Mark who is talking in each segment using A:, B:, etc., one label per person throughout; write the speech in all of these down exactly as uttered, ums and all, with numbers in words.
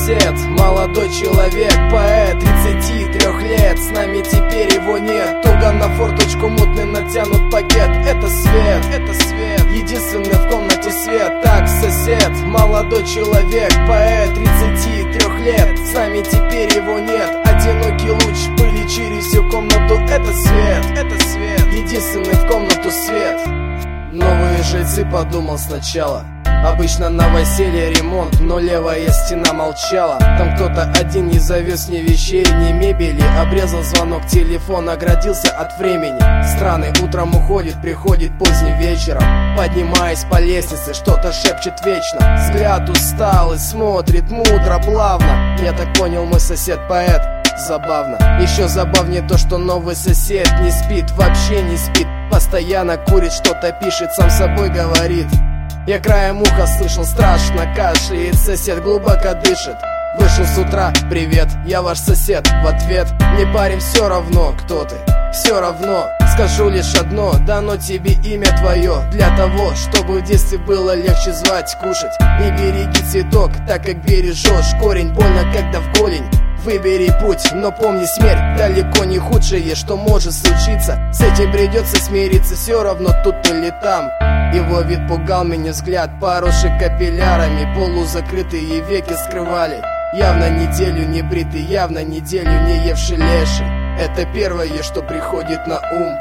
A: сосед, молодой человек, поэт тридцати трёх лет. С нами теперь его нет. Туго на форточку мутный натянут пакет. Это свет, это свет, единственный в комнате свет. Так, сосед, молодой человек, поэт тридцати трёх лет. С нами теперь его нет. Одинокий луч пыли через всю комнату. Это свет, это свет, единственный в комнату свет. Новые жильцы, подумал сначала. Обычно на новоселье ремонт, но левая стена молчала. Там кто-то один не завез ни вещей, ни мебели. Обрезал звонок, телефон оградился от времени. Странный утром уходит, приходит поздним вечером. Поднимаясь по лестнице, что-то шепчет вечно. Взгляд усталый, смотрит мудро, плавно. Я так понял, мой сосед поэт. Забавно. Еще забавнее то, что новый сосед не спит, вообще не спит. Постоянно курит, что-то пишет, сам собой говорит. Я краем уха слышал, страшно кашляет, сосед глубоко дышит. Вышел с утра, привет, я ваш сосед. В ответ, не парень, все равно, кто ты, все равно. Скажу лишь одно, дано тебе имя твое для того, чтобы в детстве было легче звать, кушать. Не береги цветок, так как бережешь корень. Больно, когда в голень. Выбери путь, но помни, смерть далеко не худшее, что может случиться. С этим придется смириться, все равно тут или там. Его вид пугал меня, взгляд поросший капиллярами. Полузакрытые веки скрывали. Явно неделю не бритый, явно неделю не евший леший. Это первое, что приходит на ум.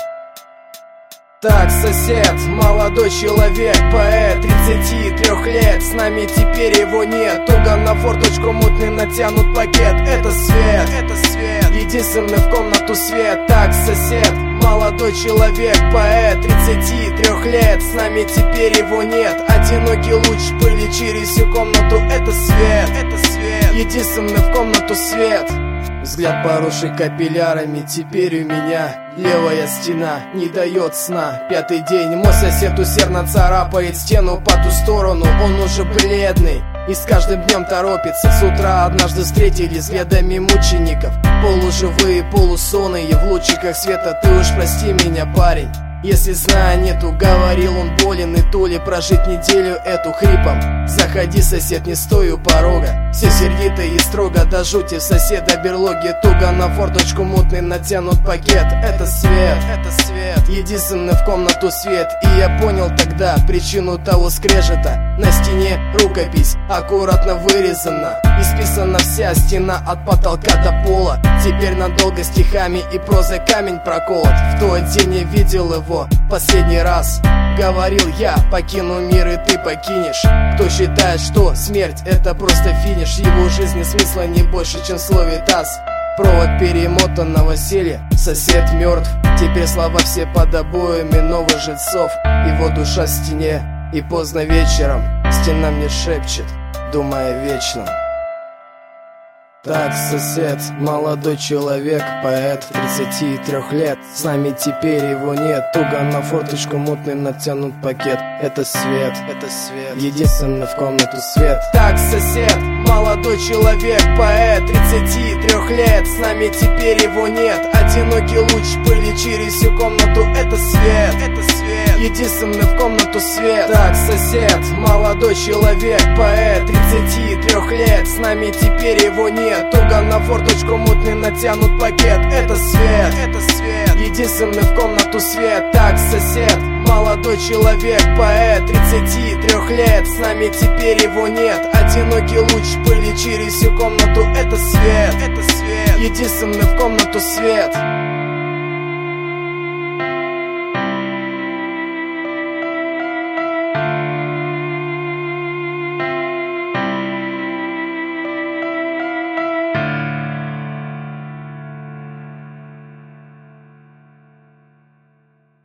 A: Так, сосед, молодой человек, поэт тридцати трёх лет. С нами теперь его нет. Туго на форточку мутный натянут пакет. Это свет, это свет, единственный в комнату свет. Так, сосед, молодой человек, поэт тридцати трёх лет. С нами теперь его нет. Одинокий луч пыли через всю комнату. Это свет, это свет, единственный в комнату свет. Взгляд поросший капиллярами, теперь у меня левая стена не дает сна. Пятый день мой сосед усердно царапает стену по ту сторону. Он уже бледный и с каждым днем торопится. С утра однажды встретились взглядами мучеников. Полуживые, полусонные в лучиках света. Ты уж прости меня, парень, если сна нету, говорил он болен. И то ли прожить неделю эту хрипом. Заходи, сосед, не стой у порога. Все сердито и строго до жути. В соседа берлоги туго на форточку мутный натянут пакет. Это свет, это свет, единственный в комнату свет. И я понял тогда причину того скрежета. На стене рукопись аккуратно вырезана. Исписана вся стена от потолка до пола. Теперь надолго стихами и прозой камень проколот. В тот день я видел его последний раз. Говорил я, покину мир и ты покинешь. Кто считает, что смерть это просто финиш, его жизни смысла не больше, чем в слове таз. Провод перемотан, новоселье, сосед мертв. Теперь слова все под обоями новых жильцов. Его душа в стене, и поздно вечером стена мне шепчет, думая вечно. Так, сосед, молодой человек, поэт тридцати трёх лет. С нами теперь его нет. Туго на форточку мутный натянут пакет. Это свет, это свет, единственный в комнату свет. Так, сосед, молодой человек, поэт тридцати трёх лет. С нами теперь его нет. Одинокий луч пыли через всю комнату. Это свет, это свет, единственный в комнату свет. Так, сосед, молодой человек, поэт тридцати трёх лет. С нами теперь его нет. Туго на форточку мутный натянут пакет. Это свет, это свет, единственный в комнату свет. Так, сосед, молодой человек, поэт тридцати трёх лет. С нами теперь его нет. Одинокий луч пыли через всю комнату. Это свет, это свет, единственный в комнату свет.